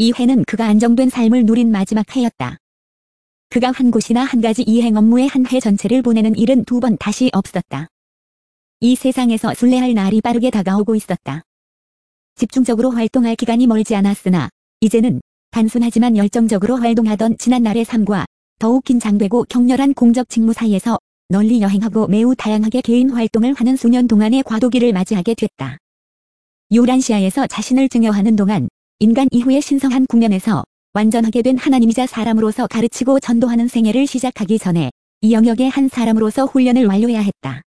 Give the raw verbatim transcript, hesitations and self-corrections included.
이 해는 그가 안정된 삶을 누린 마지막 해였다. 그가 한 곳이나 한 가지 이행 업무에 한 해 전체를 보내는 일은 두 번 다시 없었다. 이 세상에서 순례할 날이 빠르게 다가오고 있었다. 집중적으로 활동할 기간이 멀지 않았으나 이제는 단순하지만 열정적으로 활동하던 지난날의 삶과 더욱 긴장되고 격렬한 공적 직무 사이에서 널리 여행하고 매우 다양하게 개인 활동을 하는 수년 동안의 과도기를 맞이하게 됐다. 유란시아에서 자신을 증여하는 동안 인간 이후의 신성한 국면에서 완전하게 된 하나님이자 사람으로서 가르치고 전도하는 생애를 시작하기 전에 이 영역의 한 사람으로서 훈련을 완료해야 했다.